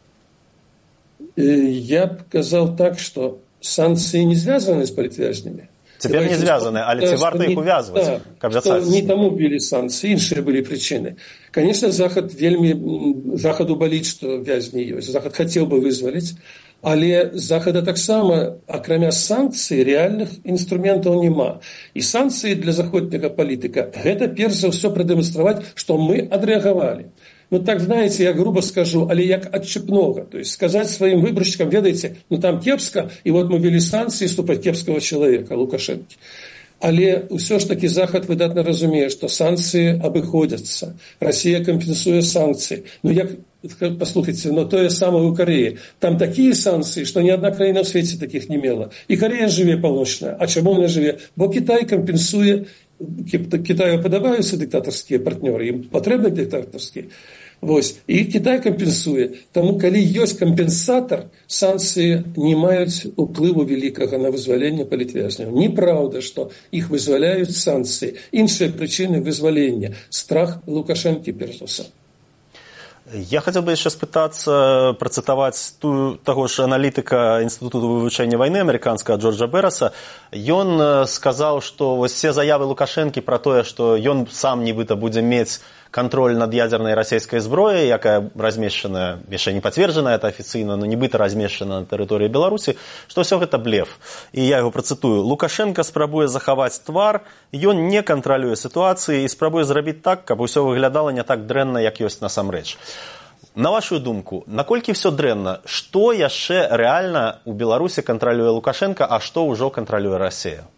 Я бы сказал так, что санкции не связаны с палітвязнями. Теперь не связаны, але ці варта их увязывать? Да, что не тому ввели санкции, іншыя были причины. Конечно, Захад вельми, Заходу болит, что вязни есть. Захад хотел бы вызволить, але Захада таксама, акрамя санкций, реальных инструментов нема. И санкции для заходняга политика, это перш за все продемонстрировать, что мы отреагировали. Ну, так, знаете, я грубо скажу, але як отчепного. То есть сказать своим выборщикам, ведаете, ну там кепска, и вот мы ввели санкции супраць кепского человека, Лукашенко. Але все ж таки Захад выдатно разумее, что санкции обыходятся. Россия компенсует санкции. Ну, як, послушайте, но то же самое у Кореи. Там такие санкции, что ни одна краина в свете таких не имела. И Корея живе полночная. А чему она живе? Бо Китай компенсует. Китаю подобаюцца диктаторские партнеры, им потребны диктаторские. Вось. И Китай компенсуе. Тому, калі ёсць компенсатор, санкции не маюць уплыву великага на вызваленне палітвязняў. Неправда, что их вызваляют санкции. Іншыя причины вызвалення. Страх Лукашенко перш за ўсё. Я хотел бы еще спытаться, процитовать ту, того же аналитика Института вывучэння войны американского Джорджа Берроса. Ён сказал, что вот все заявы Лукашенко про то, что ён сам нібыта будзе мець контроль над ядерной российской зброей, якая размешчана, яшчэ не пацверджана это афіцыйна, но нібыта размешчана на тэрыторыі Беларусі, что все гэта блеф. И я его процитую. Лукашенко спрабуе захаваць твар, ён не кантралюе сітуацыі і спрабуе зрабіць так, каб усё выглядала не так дрэнна, як ёсць насамрэч. На вашу думку, наколькі все дрэнна, што яшчэ рэальна у Беларусі кантралюе Лукашенко, а што ўжо кантралюе Россия?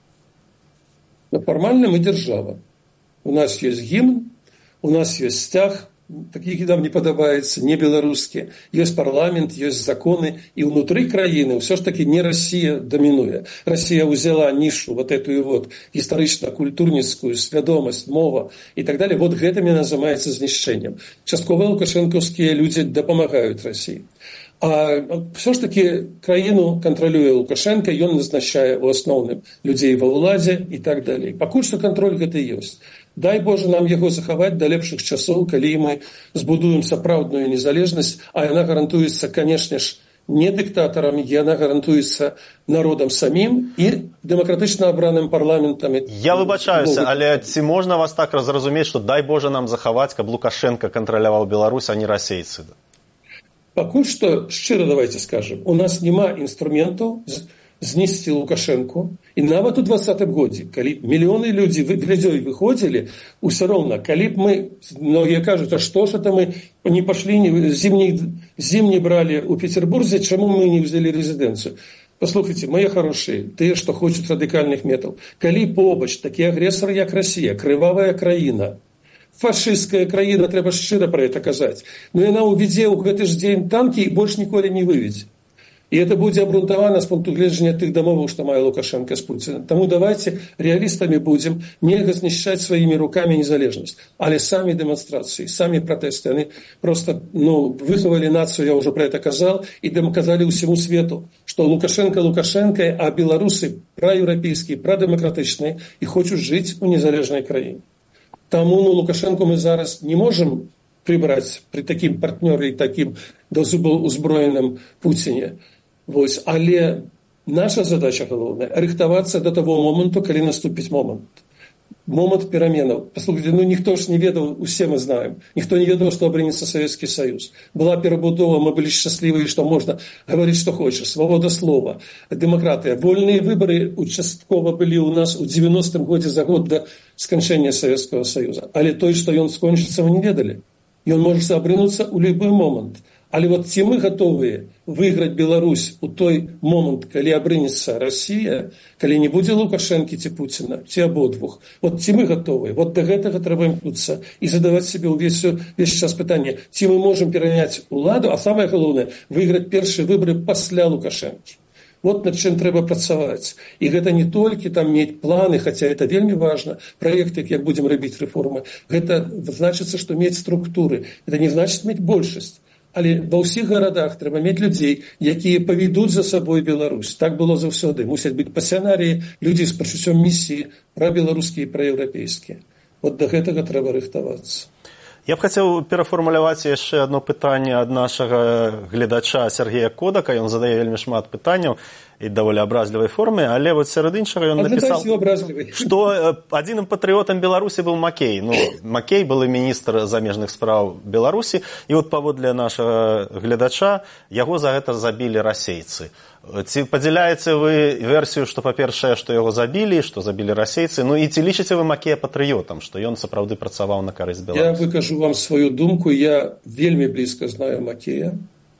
Но формально мы держава. У нас есть гимн, у нас есть стяг, такие нам не подобаются, не белорусские. Есть парламент, есть законы. И внутри краины все ж таки не Россия доминует. Россия взяла нишу, вот эту вот исторично-культурницкую, свядомость, мова и так далее. Вот гэтым и называется знищением. Частково лукашенковские люди допомагают России. А все ж таки краіну контролюе Лукашенко, ён назначае у асноўным людзей ва ўладзе і так далей. Пакуль што кантроль гэты ёсць. Дай Боже нам яго захаваць да лепшых часоў, калі мы збудуем сапраўдную незалежнасць, а яна гарантуецца, канешне ж, не дыктатарам, яна гарантуецца народам самім і дэмакратычна абраным парламентам. Я выбачаюся, але ці можна вас так разразумець, што дай Боже нам захаваць, каб Лукашенко кантраляваў Беларусь, а не расейцы? Пакуль што, шчыра давайте скажем, у нас няма інструментаў знесці Лукашенко. І нават у двадцатым годзе, калі мільёны людзей людзей выходзілі, усё роўна, калі б мы, многія кажуць, а што ж это мы не пашлі, зім не бралі ў Петербурзе, чаму мы не взяли резиденцию? Послухайте, мои хорошие, те, что хочут радикальных методов, коли побач, такие агрессоры, как Россия, кровавая краина, фашистская краина, треба шчыра про это казать. Но она уведе у гэты ж день танки и больше николи не выведет. И это будет обрунтовано с пункту гледжання тых домовых, что мае Лукашенко с Путиным. Тому давайте реалистами будем, нельзя знищать своими руками незалежность. Але сами демонстрации, сами протесты, они просто ну, выховали нацию, я уже про это сказал, и доказали всему свету, что Лукашенко Лукашенко, а белорусы проевропейские, продемократичные и хотят жить в незалежной краине. Тому ну, Лукашенко мы зараз не можем прибрать при таким партнере и таким до зубов узброенном Путине. Вось. Але наша задача головная – рыхтоваться до того момента, когда наступит момент. Момент переменов. Послушайте, ну никто ж не ведал, все мы знаем, никто не ведал, что обринется Советский Союз. Была перебудова, мы были счастливы, что можно говорить, что хочешь. Свобода слова, демократия. Вольные выборы участково были у нас в девяностом году за год до скончания Советского Союза. Але то, что он скончится, мы не ведали. И он может обринуться в любой момент. Але вот ці мы готовые выиграть Беларусь у той момент, когда обрынется Россия, когда не будет Лукашенко ці Путина, ці ободвух. Вот ці мы готовые. Вот до гэтага трэба імкнуцца и задавать себе весь, весь час питание, ці мы можем перанять уладу, а самое главное, выиграть первые выборы после Лукашенко. Вот над чым трэба працаваць. І гэта не толькі там мець планы, хотя это вельмі важно, проекты, як будем рабіць рэформы. Гэта значыцца, што мець структуры. Это не значит мець большасць. Але ва ўсіх гарадах трэба мець людзей, якія павядуць за сабой Беларусь. Так было заўсёды. Мусяць быць пасіянарыі, людзі з пачуццём місіі, прабеларускія і праеўрапейскія. Вот да гэтага трэба рыхтавацца. Я б хацеў перафармуляваць яшчэ одно пытанне ад нашага гледача Сергея Кодака. Ён задае вельмі шмат пытанняў і даволі абразлівай форме, але вот сярод іншага ён напісаў, што адзіным патрыётам Беларусі быў Макей. Ну, Макей былы міністр замежных спраў Беларусі, і вот паводле нашага гледача яго за гэта забілі расейцы. Ці падзяляеце вы версію, што па-першае, што яго забілі, што забілі расейцы, ну і ці лічыце вы Макея патрыётам, што ён сапраўды працаваў на карысць Беларусі? Я выкажу вам сваю думку, я вельмі блізка знаю Макея.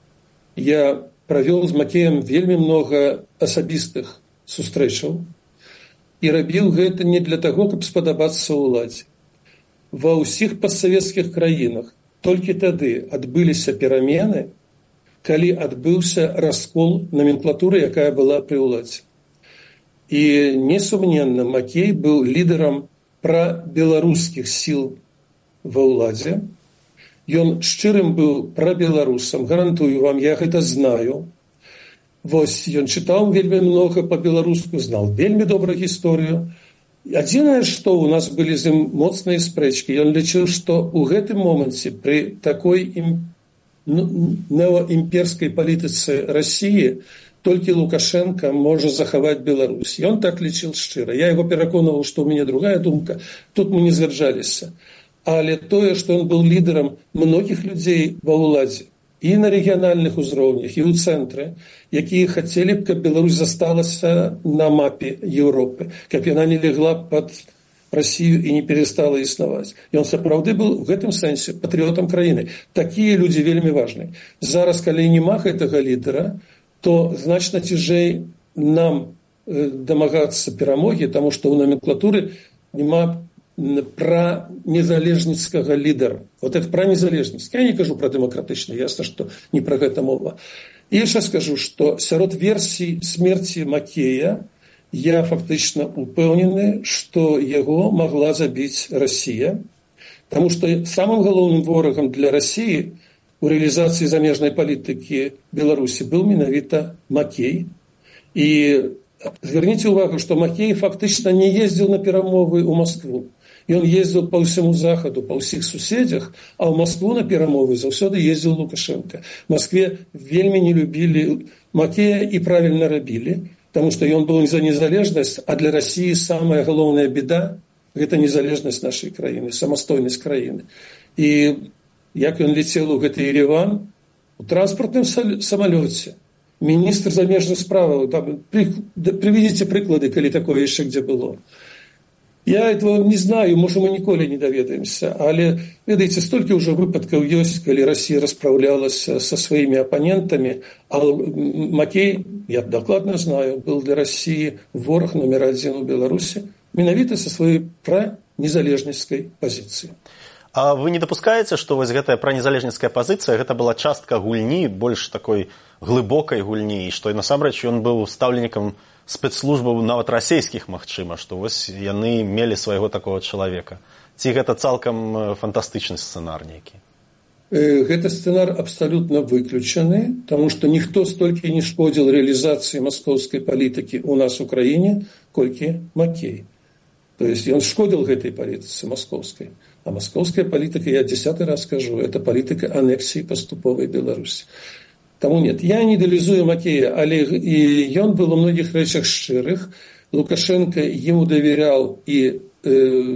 Я правёл з Макеем вельмі много асабістых сустрэчаў і рабіў гэта не для таго, каб спадабацца ўладзе. Ва ўсіх постсавецкіх краінах толькі тады адбыліся перамены, калі адбыўся раскол номенклатуры, якая была пры ўладзе. І несумненна, Макей быў лідарам прабеларускіх сіл ва ўладзе. Ён шчырым быў прабеларусам, гарантую вам, я гэта знаю. Вось, ён чытаў вельмі много па-беларуску, знал вельмі добра гісторыю. Адзінае, што ў нас былі з ім моцныя спрэчкі, ён лічыў, што ў гэтым моменце пры такой ім... неоімперской палітыцы России толькі Лукашенко можа захаваць Беларусь. Ён так лічыў шчыра. Я его пераконываў, што ў мяне другая думка. Тут мы не згаджаліся. Але тое, што ён быў лідарам многіх людзей ва ўладзе, і на рэгіянальных узроўнях, і ў цэнтры, якія хацелі б, каб Беларусь засталася на мапе Еўропы, каб яна не легла пад Россию и не перестала існаваць. Ён сапраўды был в гэтым сэнсе патрыётам краіны. Такія людзі вельмі важны. Зараз, калі няма гэтага лідара, то значна цяжэй нам дамагацца перамогі, таму што ў номенклатуры няма пра незалежніцкага лідара. Вот это пра незалежніцтва. Я не кажу пра дэмакратычны, ясна, што не пра гэта мова. І яшчэ скажу, што сярод версій смерці Макея я фактычна упэўнены, што яго магла забіць Расія, таму што самым галоўным ворагам для Расіі у рэалізацыі замежнай палітыкі Беларусі быў менавіта Макей. І зверніце ўвагу, што Макей фактычна не ездзіў на перамовы ў Маскву. Ён ездзіў па ўсяму захаду, па ўсіх суседзях, а ў Маскву на перамовы заўсёды ездзіў Лукашенко. В Маскве вельмі не любілі Макея і правільна рабілі, потому что он был за незалежность, а для России самая главная беда – это незалежность нашей краины, самостойность краины. И как он летел в этот Ереван, в транспортном самолете, министр замежных справ, там, при, да, приведите приклады, коли такое еще где было. Я этого не знаю, может, мы ніколі не даведаемся, але, ведаеце, столькі ўжо выпадкаў ёсць, калі Россия расправлялася со своими оппонентами, а Макей, я докладно знаю, был для России ворог номер один у Беларуси, менавіта со своей пранезалежніцкай позиции. А вы не допускаете, что вось гэтая пранезалежніцкая позиция, гэта была частка гульні, больш такой глыбокай гульні, і што насамрэч ён быў стаўленнікам спецслужбаў нават расійскіх, магчыма, што вось яны мелі свайго такого чалавека. Ці гэта цалкам фантастычны сцэнар нейкі? Гэта сцэнар абсалютна выключаны, таму што ніхто столькі не шкодзіл рэалізацыі маскоўскай палітыкі ў нас у краіне, колькі Макей. То есть ён шкодзіл гэтай палітыцы маскоўскай. А маскоўская палітыка, я дзясяты раз скажу, это палітыка анексіі паступовай Беларусі. Таму нет, я не ідэалізую Макея, але і ён был у многіх рэчах шчырых. Лукашенко ему давяряў, і э,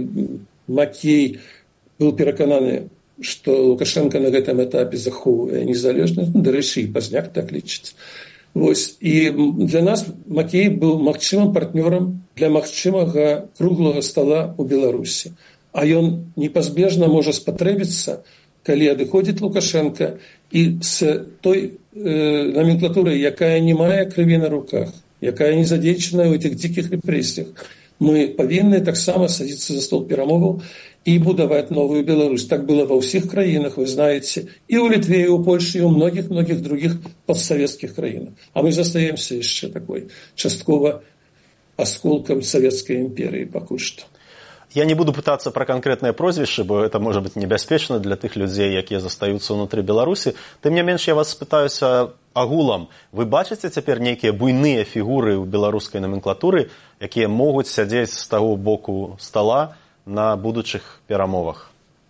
Макей был перакананы, што Лукашенко на гэтым этапе захоўвае незалежнасць, ну, дарэчы, і Пазняк так лічыць. Вось. І для нас Макей быў магчымым партнёрам для магчымага круглага стала ў Беларусі. А ён непазбежна можа спатрэбіцца, калі адыходзіць Лукашенко, і з той э, номенклатурай, якая не мае крыві на руках, якая не задзейчаная ў этих дзікіх рэпрэсіях, мы павінны таксама садзіцца за стол перамоваў і будаваць новую Беларусь. Так было ва ўсіх краінах, вы знаеце, і ў Літве, і ў Польшы, і ў многіх-многіх другіх постсавецкіх краінах. А мы застаемся яшчэ такой часткова асколкам Савецкай імперыі пакуль што. Я не буду пытаться про конкретное прозвище, бо это может быть небяспечна для тых людзей, якія застаюцца ўнутры Беларусі. Тым не менш, я вас спытаюся агулам. Вы бачыце цяпер нейкія буйныя фігуры ў беларускай номенклатуры, якія могуць сядзець з таго боку стала на будучых перамовах?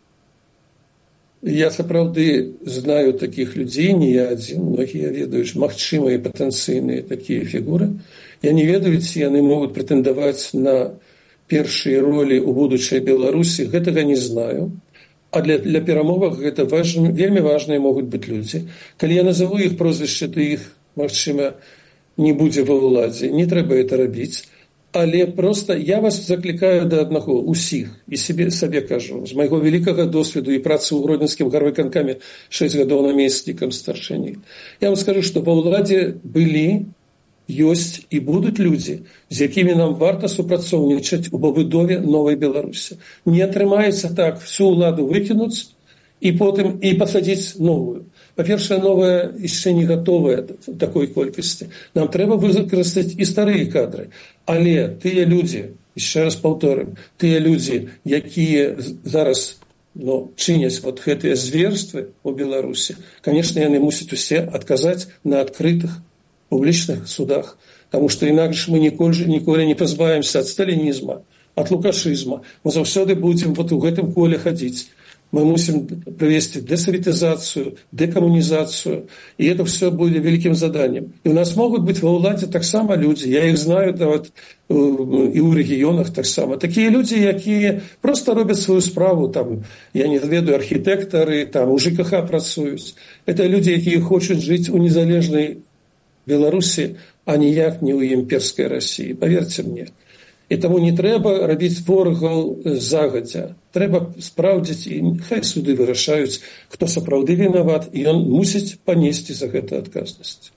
Я сапраўды знаю такіх людзей, не я адзін, многія ведаюць магчымыя патэнцыйныя такія фігуры. Я не ведаю, ці яны могуць прэтэндаваць на першыя ролі ў будучай Беларусі, гэтага не знаю. А для, для перамовах гэта важны, вельмі важныя могуць быць людзі. Калі я назову іх прозвішча, то іх, магчыма, не будзе ва ўладзе. Не трэба это рабіць. Але проста я вас заклікаю да аднаго, усіх, і себе, сабе кажу, з майго вялікага досведу і працы ў гродзенскім гарвыканкаме шэсць гадоў намеснікам старшыні. Я вам скажу, што ва ўладзе былі, ёсць і будуць людзі, з якімі нам варта супрацоўнічаць у пабудове новай Беларусі. Не атрымаецца так всю ўладу выкінуць і потым і пасадзіць новую. Па-першае, новая яшчэ не гатовая такой колькасці. Нам трэба выкарыстаць і старыя кадры. Але тыя людзі, яшчэ раз паўторым, тыя людзі, якія зараз ну, чыняць вот гэтыя зверствы ў Беларусі, конечно, яны мусяць усе адказаць на адкрытых публічных судах, потому что інакш мы ніколі, ніколі не пазбавімся ад сталінізма, ад лукашызма. Мы заўсёды будзем вот у гэтым коле хадзіць. Мы мусим провести десоветизацию, декоммунизацию, и это все будет великим заданием. И у нас могут быть во ўладзе таксама люди, я их знаю да, вот, и у регионах таксама. Такие люди, якія просто робят свою справу, там, я не ведаю, архитекторы, там, у ЖКХ працуюць. Это люди, якія хочуць жить у незалежной Беларусі, а ніяк не ў імперскай России, поверьте мне. І таму не трэба рабіць ворагаў загадзя. Трэба спраўдзіць, і хай суды вырашаюць, хто сапраўды вінават, і ён мусіць панесці за гэта адказнасць.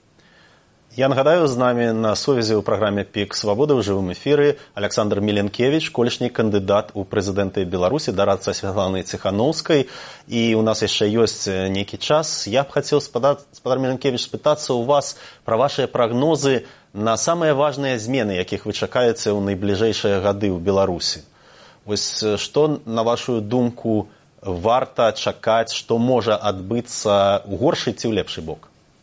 Я нагадаю, з намі на сувязі ў праграме «Пік Свабоды» ў жывым эфіры Александр Міленкевіч, колішні кандыдат у прэзідэнты Беларусі, дарадца Святланы Ціханаўскай. І у нас яшчэ ёсць нейкі час. Я б хацеў, спадар Міленкевіч, спытацца ў вас пра вашыя прагнозы на самыя важныя змены, якіх вы чакаеце ў найбліжэйшыя гады ў Беларусі. Вось што, на вашу думку, варта чакаць, што можа адбыцца ў горшы ці ў лепшы бок?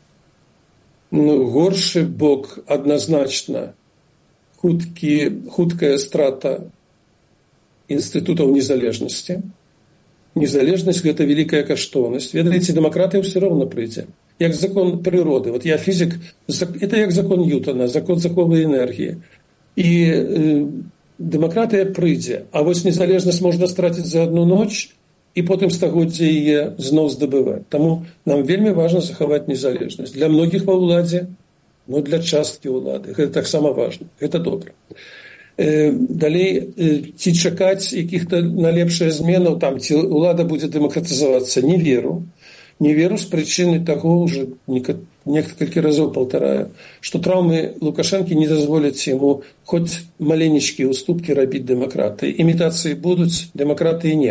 Ну, горшы бок адназначна хуткі, хуткая страта інстытутаў незалежнасці. Незалежнасць – гэта вялікая каштоўнасць. Ведаеце, дэмакратыя ўсё роўна прыйдзе. Як закон прыроды. Вот я фізик, это як закон Ньютона, закон заховай энергіі. І э, дэмакратыя прыйдзе. А вось незалежнасць можна страціць за одну ноч, і потым стагоддзя яе зноў здабываць. Таму нам вельмі важна захаваць незалежнасць. Для многіх ва ўладзе, но для часткі ўлады. Гэта таксама важна. Гэта добра. Далей, ці чакаць якіх-то на лепшае зменаў, там, ці ўлада будзе дэмакратызавацца, не веру. Не веру з прычыны таго, уже некалькі разоў паўтараю, што траўмы Лукашэнкі не дазволяць яму хоць маленечкія ўступкі рабіць дэмакратыі. Імітацыі будуць, дэмакратыі не.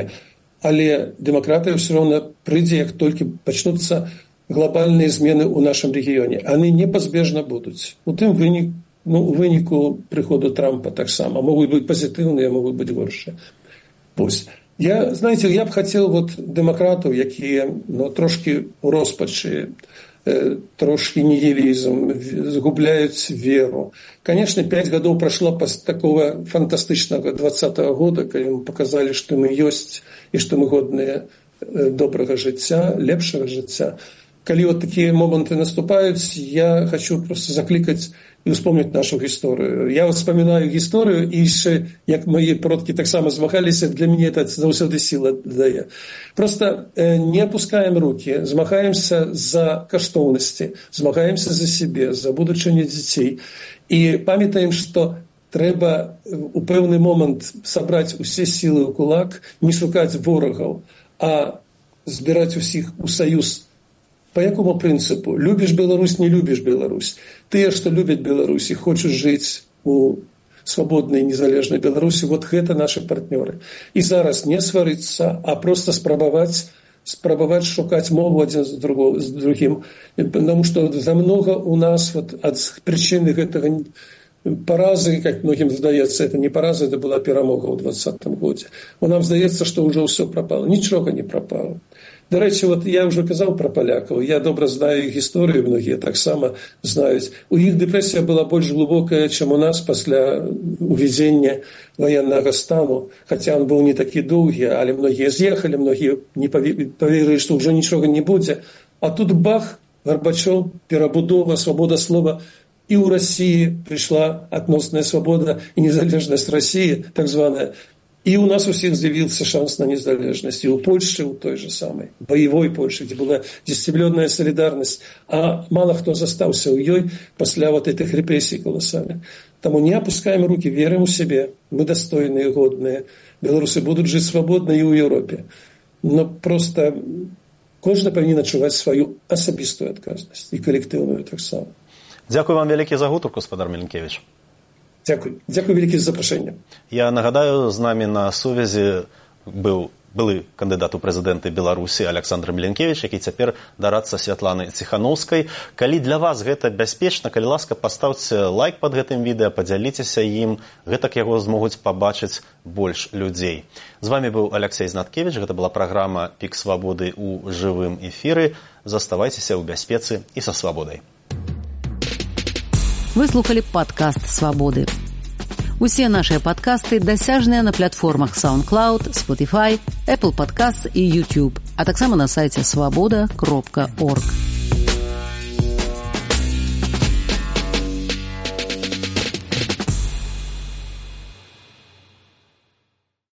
Але дэмакратыя ўсё роўна прыйдзе, як толькі пачнуцца глобальныя змены ў нашым рэгіёне. Яны непазбежна будуць. У тым выніку, ну, у выніку прыходу Трампа таксама. Могуць быць пазітыўныя, могуць быць горшыя. Вось. Я, знаете, я б хацеў вот дэмакратаў, якія, ну, трошкі ў роспачы, э, трошкі нігілізм, згубляюць веру. Конечно, пять гадоў прайшло пасля такого фантастычнага двадцатого года, калі мы показалі, што мы ёсць і што мы годныя добрага жыцця, лепшага жыцця. Калі вот такія моманты наступаюць, я хочу просто заклікаць і успомніць нашу гісторыю. Я вот вспоминаю гісторыю, і яшчэ, як мои продкі таксама змагаліся, для мяне это заўсёды сіла дае. Просто э, не опускаем руки, змагаемся за каштоўнасці, змагаемся за себе, за будучыню дзяцей. І памятаем, што трэба у пэўны момант сабраць усе сілы ў кулак, не шукаць ворагаў, а збіраць усіх у саюз. По якому прынцыпу? Любіш Беларусь, не любіш Беларусь. Тыя, што любяць Беларусь і хочуць жыць у свабоднай, незалежнай Беларусі, вот гэта нашы партнёры. І зараз не сварыцца, а проста спрабаваць, спрабаваць шукаць мову адзін з, друго, з другім. Потому што замнога у нас вот, ад прычыны гэтага паразы, как многім здаецца, это не параза, это была перамога ў двадцатым годзе. Но нам здаецца, што ўжо ўсё прапало. Нічога не прапало. До речі, от я вже казав про поляків, я добре знаю їх історію, многі так само знають. У їх депресія була більш глибока, ніж у нас після уведення воєнного стану, хоча він був не такий довгий, але многі з'їхали, многі не повірили, що вже нічого не буде. А тут бах, Горбачов, перебудова, свобода слова, і у Росії прийшла відносна свобода і незалежність Росії, так звана. И у нас у всех з'явился шанс на незалежность. И у Польши, у той же самой, боевой Польши, где была дисциплинарная солидарность. А мало кто застался у ёй после вот этих репрессий колоссальных. Тому не опускаем руки, верим у себе. Мы достойные, годные. Белорусы будут жить свободно и в Европе. Но просто кожен повинен адчуваць свою особистую отказность. И коллективную так само. Дякую вам велике за гутарку, господар Міленкевич. Дякую. Дякую велике за запрошення. Я нагадаю, з нами на сувязі быў былы кандыдат у прэзідэнты Беларусі Александр Міленкевич, які цяпер дарадца Святланы Ціханаўскай. Калі для вас гэта бяспечна, калі ласка, пастаўце лайк пад гэтым відэа, падзяліцеся ім, гэтак яго змогуць пабачыць больш людзей. З вами быў Алексей Знаткевич, гэта была праграма «Пік свабоды» у жывым эфіры. Заставайцеся ў бяспецы і са свабодай. Вы слухали падкаст «Свабоды». Усе нашыя падкасты дасяжныя на платформах SoundCloud, Spotify, Apple Podcasts і YouTube, а таксама на сайце свабода кропка орг.